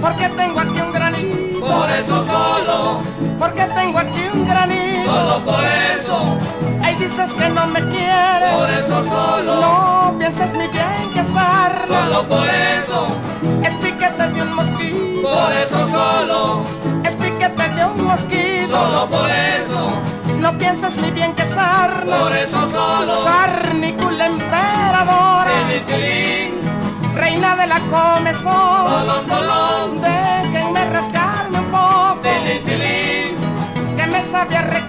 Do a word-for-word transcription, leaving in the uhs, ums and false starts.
porque tengo aquí un granito. Por eso solo, porque tengo aquí un granito. solo por eso, Ay, dices que no me quieres. por eso solo, No piensas ni bien que sarna. solo por eso, Es piquete de un mosquito. por eso solo, Es piquete de un mosquito. solo por eso, No piensas ni bien que sarna. por eso solo, Sarnícula emperadora, tilín, tilín, reina de la comezón. tolón, tolón, Déjenme rascarme un poco, tilín, tilín, que me sabe a